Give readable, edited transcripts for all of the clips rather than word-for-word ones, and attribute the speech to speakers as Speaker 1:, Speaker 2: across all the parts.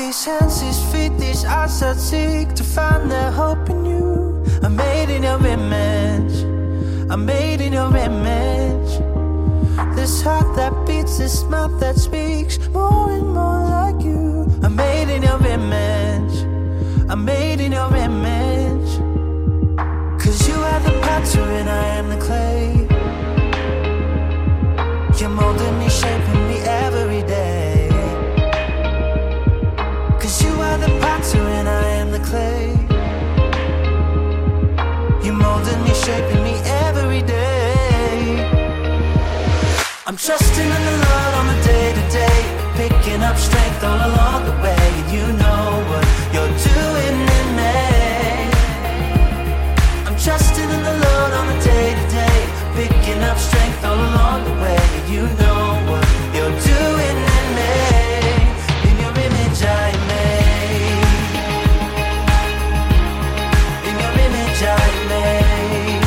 Speaker 1: These hands, these feet, these eyes that seek to find their hope in you. I'm made in your image, I'm made in your image. This heart that beats, this mouth that speaks more and more like you. I'm made in your image, I'm made in your image. Cause you are the potter and I am the clay. You're molding me, shaping me every day. Cause you are the potter and I am the clay. You're molding me, shaping me every day. I'm trusting in the Lord on the day-to-day, picking up strength all along the way. And you know what you're doing in me. I'm trusting in the Lord on the day-to-day, picking up strength all along the way. And you know what you're doing in me. In your image I am made. In your image I am made.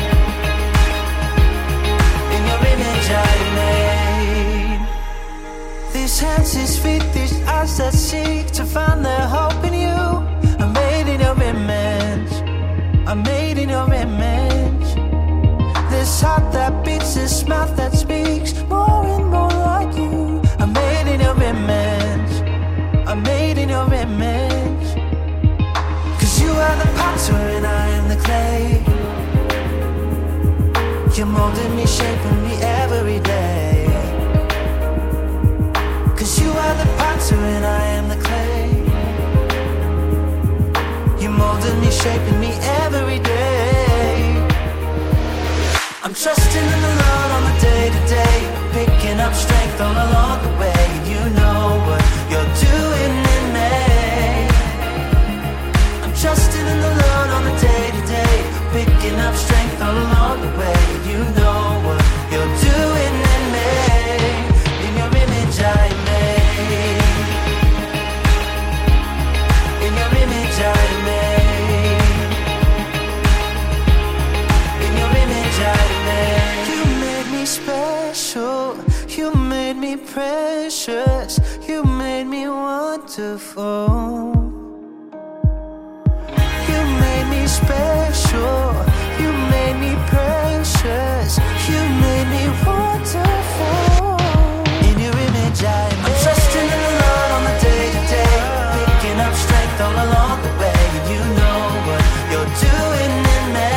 Speaker 1: In your image I am made. These hands, these feet, these eyes that seek to find their hope in you. I'm made in your image, I'm made in your image. This heart that beats, this mouth that speaks more and more like you. I'm made in your image, I'm made in your image. Cause you are the potter and I am the clay. You're molding me, shaping me every day. Cause you are the potter and I am the clay. You're molding me, shaping me every day. I'm trusting in the Lord on the day-to-day, picking up strength all along the way. And you know what you're doing in me. I'm trusting in the Lord on the day-to-day, picking up strength all along the way. And you know what you're doing in me. In your image I am made. In your image I am made. In your image I am made. You made me special, you made me precious, you made me wonderful. You made me special, you made me precious, you made me wonderful. In your image I am made. I'm trusting in the Lord on the day-to-day, picking up strength all along the way. And you know what you're doing in me.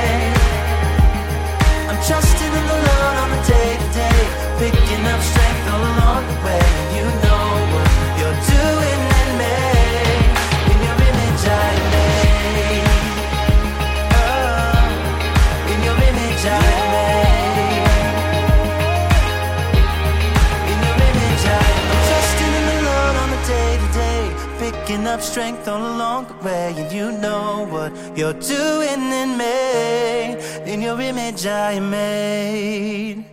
Speaker 1: I'm trusting in the Lord on the day-to-day, picking up strength all along the way. And you know what you're doing in me. In your image I am made. Oh, in your image I am made. In your image I am made. I'm trusting in the Lord on the day-to-day, picking up strength all along the way. And you know what you're doing in me. In your image I am made.